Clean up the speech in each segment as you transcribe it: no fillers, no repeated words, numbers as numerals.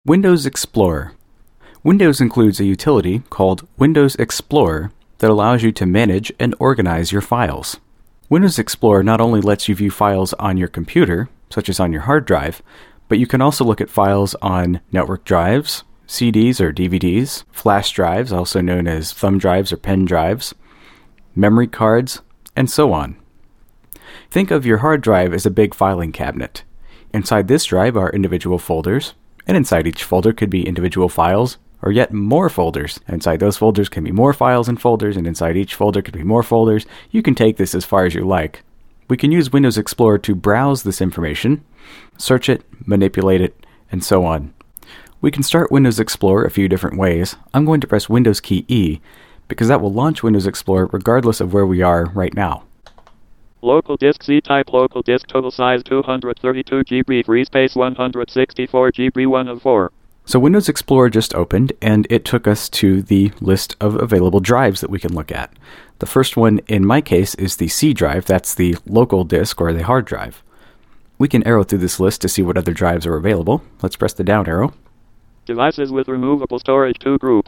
Windows Explorer. Windows includes a utility called Windows Explorer that allows you to manage and organize your files. Windows Explorer not only lets you view files on your computer, such as on your hard drive, but you can also look at files on network drives, CDs or DVDs, flash drives, also known as thumb drives or pen drives, memory cards, and so on. Think of your hard drive as a big filing cabinet. Inside this drive are individual folders, and inside each folder could be individual files, or yet more folders. Inside those folders can be more files and folders, and inside each folder could be more folders. You can take this as far as you like. We can use Windows Explorer to browse this information, search it, manipulate it, and so on. We can start Windows Explorer a few different ways. I'm going to press Windows key E, because that will launch Windows Explorer regardless of where we are right now. Local disk C-type, local disk, total size 232 GB, free space 164 GB, 1 of 4. So Windows Explorer just opened, and it took us to the list of available drives that we can look at. The first one, in my case, is the C drive. That's the local disk or the hard drive. We can arrow through this list to see what other drives are available. Let's press the down arrow. Devices with removable storage 2 group.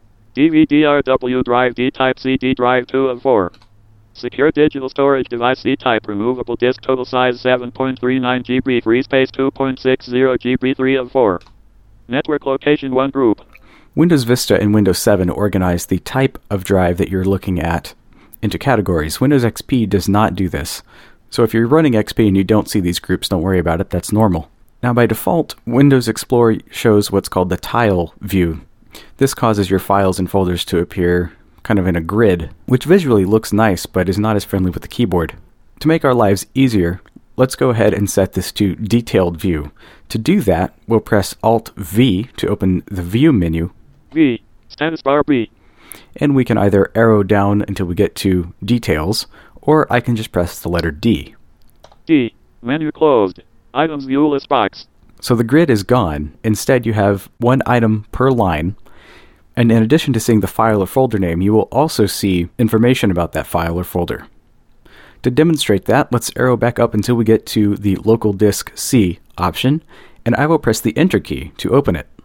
DVD-RW drive D-type, CD drive 2 of 4. Secure digital storage device C-type, removable disk, total size 7.39 GB, free space 2.60 GB, 3 of 4. Network location 1 group. Windows Vista and Windows 7 organize the type of drive that you're looking at into categories. Windows XP does not do this. So if you're running XP and you don't see these groups, don't worry about it, that's normal. Now by default, Windows Explorer shows what's called the tile view. This causes your files and folders to appear kind of in a grid, which visually looks nice but is not as friendly with the keyboard. To make our lives easier, let's go ahead and set this to detailed view. To do that, we'll press Alt-V to open the view menu. V, status bar B. And we can either arrow down until we get to details, or I can just press the letter D. D, menu closed. Items view list box. So the grid is gone. Instead, you have one item per line. And in addition to seeing the file or folder name, you will also see information about that file or folder. To demonstrate that, let's arrow back up until we get to the local disk C option, and I will press the Enter key to open it.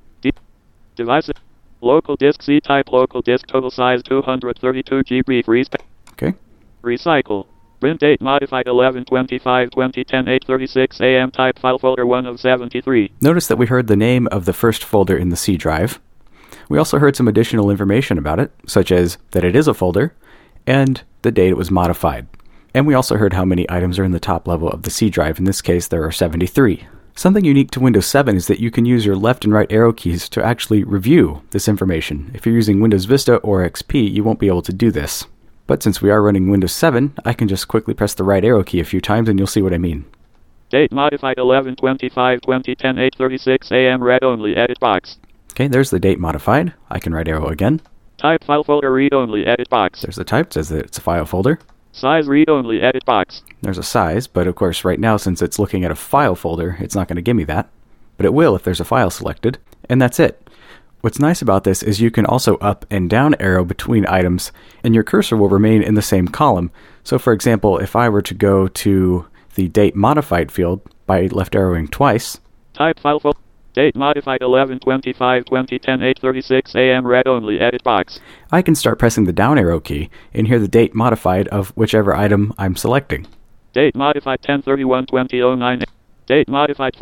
Device. Local disk C-type, local disk, total size 232 GB, free space. Okay. Recycle. Print date modified 11/25/2010, 8:36 a.m. Type file folder 1 of 73. Notice that we heard the name of the first folder in the C drive. We also heard some additional information about it, such as that it is a folder and the date it was modified. And we also heard how many items are in the top level of the C drive. In this case, there are 73. Something unique to Windows 7 is that you can use your left and right arrow keys to actually review this information. If you're using Windows Vista or XP, you won't be able to do this. But since we are running Windows 7, I can just quickly press the right arrow key a few times and you'll see what I mean. Date modified 11/25/2010, 8:36 a.m. read only, edit box. Okay, there's the date modified. I can right arrow again. Type file folder read only, edit box. There's the type, says that it's a file folder. Size read only, edit box. There's a size, but of course right now since it's looking at a file folder, it's not going to give me that. But it will if there's a file selected. And that's it. What's nice about this is you can also up and down arrow between items, and your cursor will remain in the same column. So for example, if I were to go to the date modified field by left arrowing twice. Type file folder. Date modified 11/25/2010, 8:36 a.m. read only, edit box. I can start pressing the down arrow key and hear the date modified of whichever item I'm selecting. Date modified 10/31/2009. Date modified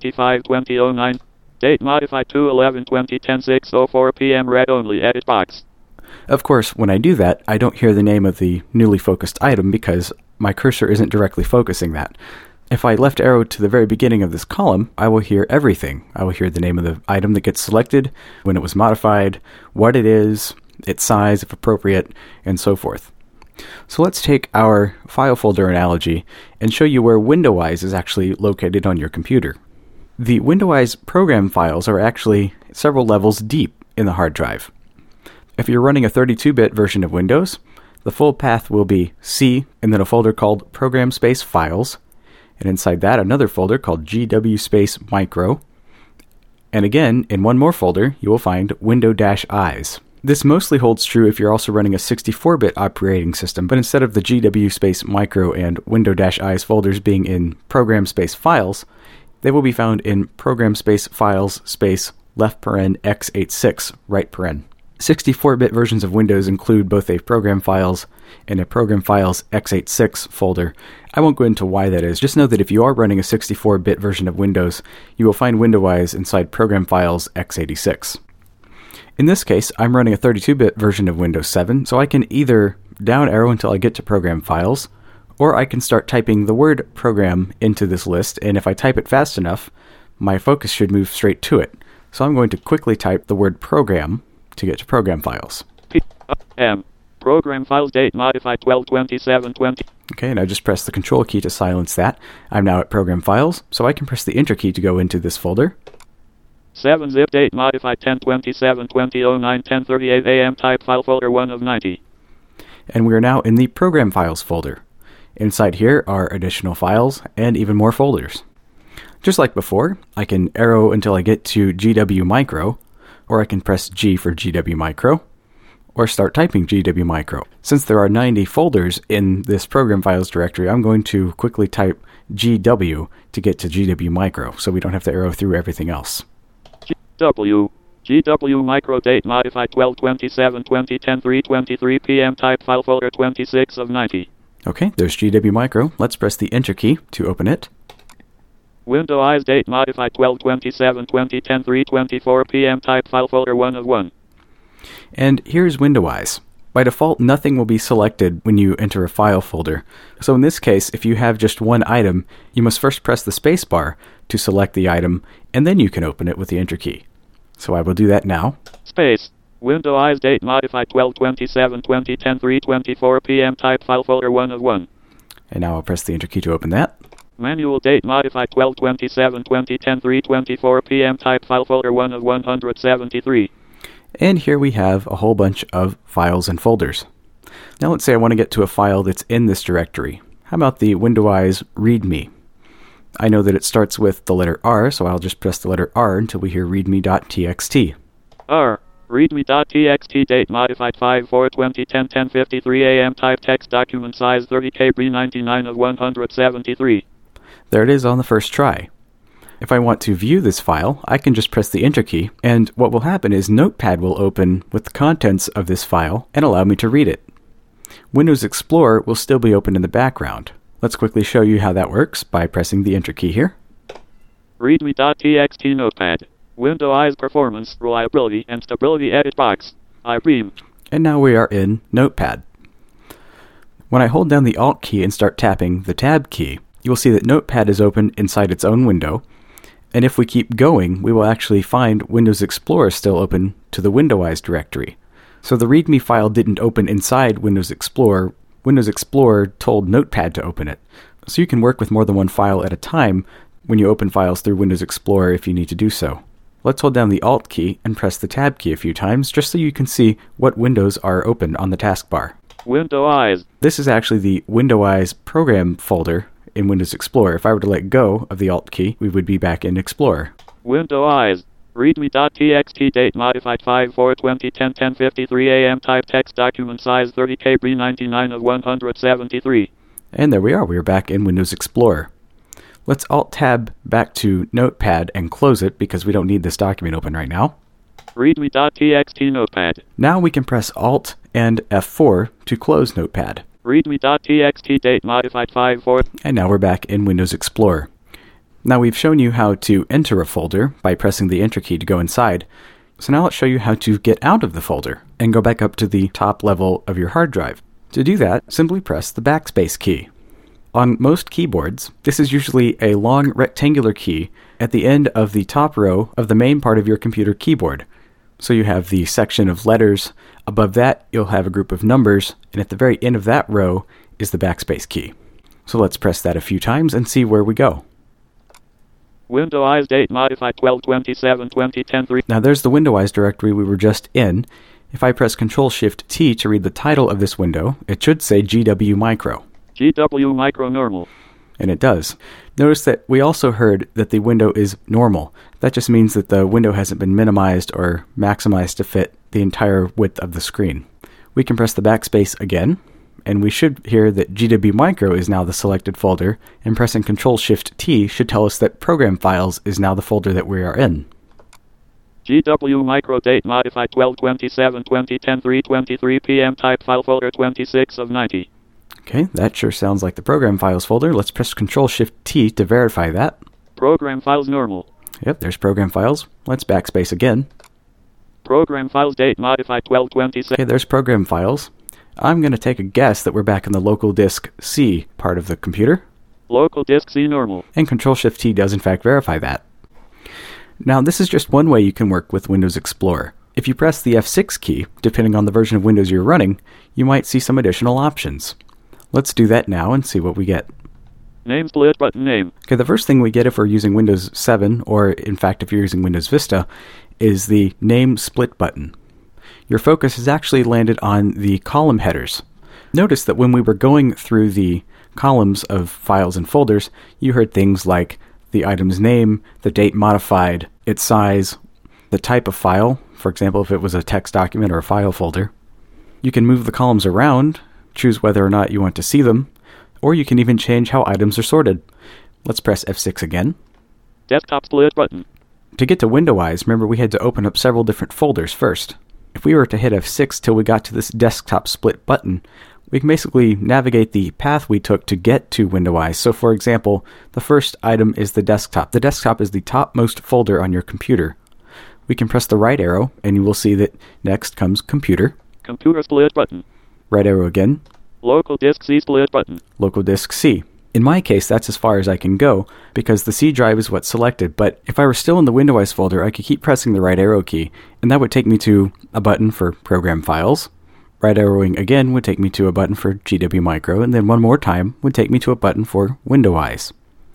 5/25/2009. Date modified 2/11/2010, 6:04 p.m. read only, edit box. Of course, when I do that, I don't hear the name of the newly focused item because my cursor isn't directly focusing that. If I left arrow to the very beginning of this column, I will hear everything. I will hear the name of the item that gets selected, when it was modified, what it is, its size if appropriate, and so forth. So let's take our file folder analogy and show you where Windowize is actually located on your computer. The Windowize program files are actually several levels deep in the hard drive. If you're running a 32-bit version of Windows, the full path will be C and then a folder called Program Space Files, and inside that another folder called GW Space Micro. And again, in one more folder, you will find Window-Is. This mostly holds true if you're also running a 64-bit operating system, but instead of the GW Space Micro and Window-Is folders being in Program Space Files, They will be found in program space files space left paren x86 right paren. 64-bit versions of Windows include both a program files and a program files x86 folder. I won't go into why that is. Just know that if you are running a 64-bit version of Windows, you will find Windows inside program files x86. In this case, I'm running a 32-bit version of Windows 7, so I can either down arrow until I get to program files, or I can start typing the word program into this list, and if I type it fast enough, my focus should move straight to it. So I'm going to quickly type the word program to get to program files. Program files date modified 12/27/20. Okay, and I just press the control key to silence that. I'm now at program files, so I can press the enter key to go into this folder. 7-zip date modified 10/27/2009 10:38 a.m. type file folder 1 of 90. And we are now in the program files folder. Inside here are additional files and even more folders. Just like before, I can arrow until I get to GW Micro, or I can press G for GW Micro, or start typing GW Micro. Since there are 90 folders in this program files directory, I'm going to quickly type GW to get to GW Micro, so we don't have to arrow through everything else. GW Micro date modified 12/27/20 10:03 p.m. type file folder 26 of 90. Okay, there's GW Micro. Let's press the enter key to open it. Windows date modified 12/27/20 10:24 p.m. type file folder 1 of 1. And here's Windows. By default, nothing will be selected when you enter a file folder. So in this case, if you have just one item, you must first press the space bar to select the item, and then you can open it with the enter key. So I will do that now. Space. Windows date modified 12/27/20 10:24 p.m. type file folder 1 of 1. And now I'll press the enter key to open that. Manual date modified 12/27/20 10:24 p.m. type file folder 1 of 173. And here we have a whole bunch of files and folders. Now let's say I want to get to a file that's in this directory. How about the Windows README? I know that it starts with the letter R, so I'll just press the letter R until we hear readme.txt. R. Readme.txt date modified 5/4/20 10:53 a.m. type text document size 30 KB 99 of 173. There it is on the first try. If I want to view this file, I can just press the enter key, and what will happen is Notepad will open with the contents of this file and allow me to read it. Windows Explorer will still be open in the background. Let's quickly show you how that works by pressing the enter key here. Readme.txt Notepad. Windows performance, reliability, and stability edit box. IBM. And now we are in Notepad. When I hold down the Alt key and start tapping the Tab key, you will see that Notepad is open inside its own window. And if we keep going, we will actually find Windows Explorer still open to the Windows directory. So the README file didn't open inside Windows Explorer. Windows Explorer told Notepad to open it. So you can work with more than one file at a time when you open files through Windows Explorer if you need to do so. Let's hold down the Alt key and press the Tab key a few times just so you can see what windows are open on the taskbar. Windows. This is actually the Windows program folder in Windows Explorer. If I were to let go of the Alt key, we would be back in Explorer. Windows. Readme.txt date modified 5/4/20 10:53 a.m. type text document size 30 KB 99 of 173. And there we are. We are back in Windows Explorer. Let's Alt-Tab back to Notepad and close it because we don't need this document open right now. Readme.txt Notepad. Now we can press Alt and F4 to close Notepad. Readme.txt date modified 5/4. And now we're back in Windows Explorer. Now we've shown you how to enter a folder by pressing the Enter key to go inside. So now let's show you how to get out of the folder and go back up to the top level of your hard drive. To do that, simply press the backspace key. On most keyboards, this is usually a long rectangular key at the end of the top row of the main part of your computer keyboard. So you have the section of letters. Above that, you'll have a group of numbers, and at the very end of that row is the backspace key. So let's press that a few times and see where we go. Windows date modified 12/27/20 10:3. Now there's the Windows directory we were just in. If I press Ctrl-Shift-T to read the title of this window, it should say GW Micro. GW Micro Normal. And it does. Notice that we also heard that the window is normal. That just means that the window hasn't been minimized or maximized to fit the entire width of the screen. We can press the backspace again, and we should hear that GW Micro is now the selected folder, and pressing Ctrl-Shift-T should tell us that Program Files is now the folder that we are in. GW Micro date modified 12/27/2010 3:23 p.m. type file folder 26 of 90. Okay, that sure sounds like the Program Files folder. Let's press Ctrl-Shift-T to verify that. Program Files normal. Yep, there's Program Files. Let's backspace again. Program Files date modified 12/27. Okay, there's Program Files. I'm going to take a guess that we're back in the local disk C part of the computer. Local disk C normal. And Ctrl-Shift-T does in fact verify that. Now, this is just one way you can work with Windows Explorer. If you press the F6 key, depending on the version of Windows you're running, you might see some additional options. Let's do that now and see what we get. Name split button name. Okay, the first thing we get if we're using Windows 7, or in fact if you're using Windows Vista, is the Name Split button. Your focus has actually landed on the column headers. Notice that when we were going through the columns of files and folders, you heard things like the item's name, the date modified, its size, the type of file, for example if it was a text document or a file folder. You can move the columns around, choose whether or not you want to see them, or you can even change how items are sorted. Let's press F6 again. Desktop split button. To get to Windowize, remember we had to open up several different folders first. If we were to hit F6 till we got to this desktop split button, we can basically navigate the path we took to get to Windowize. So for example, the first item is the desktop. The desktop is the topmost folder on your computer. We can press the right arrow, and you will see that next comes Computer. Computer split button. Right arrow again. Local disk C split button. Local disk C. In my case, that's as far as I can go, because the C drive is what's selected, but if I were still in the Windowize folder, I could keep pressing the right arrow key, and that would take me to a button for Program Files. Right arrowing again would take me to a button for GW Micro, and then one more time would take me to a button for Windowize.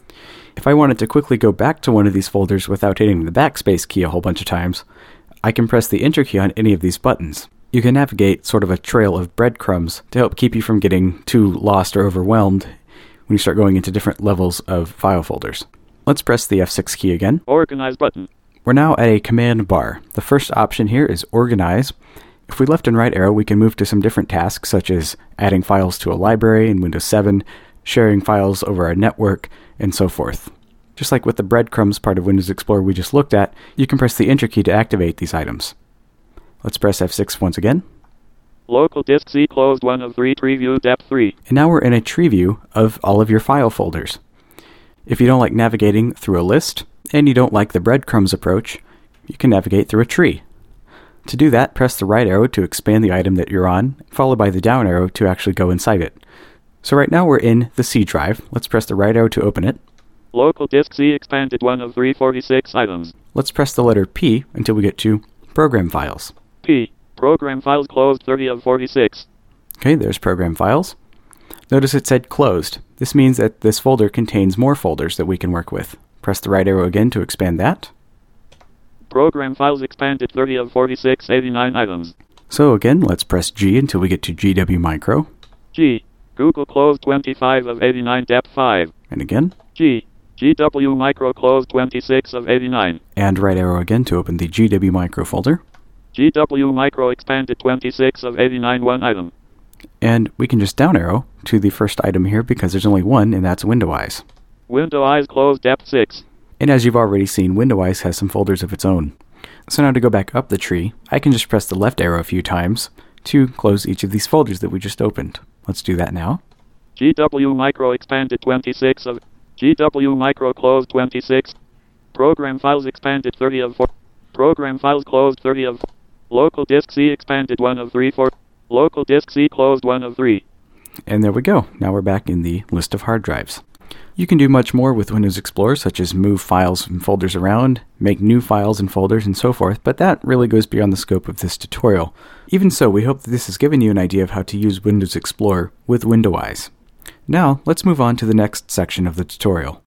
If I wanted to quickly go back to one of these folders without hitting the backspace key a whole bunch of times, I can press the Enter key on any of these buttons. You can navigate sort of a trail of breadcrumbs to help keep you from getting too lost or overwhelmed when you start going into different levels of file folders. Let's press the F6 key again. Organize button. We're now at a command bar. The first option here is Organize. If we left and right arrow, we can move to some different tasks, such as adding files to a library in Windows 7, sharing files over a network, and so forth. Just like with the breadcrumbs part of Windows Explorer we just looked at, you can press the Enter key to activate these items. Let's press F6 once again. Local disk C closed 1 of 3 tree view depth 3. And now we're in a tree view of all of your file folders. If you don't like navigating through a list, and you don't like the breadcrumbs approach, you can navigate through a tree. To do that, press the right arrow to expand the item that you're on, followed by the down arrow to actually go inside it. So right now we're in the C drive. Let's press the right arrow to open it. Local disk C expanded 1 of 346 items. Let's press the letter P until we get to Program Files. P. Program Files closed 30 of 46. Okay, there's Program Files. Notice it said closed. This means that this folder contains more folders that we can work with. Press the right arrow again to expand that. Program Files expanded 30 of 46 89 items. So again, let's press G until we get to GW Micro. G. Google closed 25 of 89 depth 5. And again. G. GW Micro closed 26 of 89. And right arrow again to open the GW Micro folder. GW Micro expanded 26 of 89 one item. And we can just down arrow to the first item here because there's only one, and that's Windowize. Windowize closed depth 6. And as you've already seen, Windowize has some folders of its own. So now to go back up the tree, I can just press the left arrow a few times to close each of these folders that we just opened. Let's do that now. GW Micro expanded 26 of... GW Micro closed 26. Program Files expanded 30 of 4. Program Files closed 30 of 4. Local disk C expanded 1 of 3 4. Local disk C closed 1 of 3. And there we go. Now we're back in the list of hard drives. You can do much more with Windows Explorer, such as move files and folders around, make new files and folders, and so forth, but that really goes beyond the scope of this tutorial. Even so, we hope that this has given you an idea of how to use Windows Explorer with Windowize. Now, let's move on to the next section of the tutorial.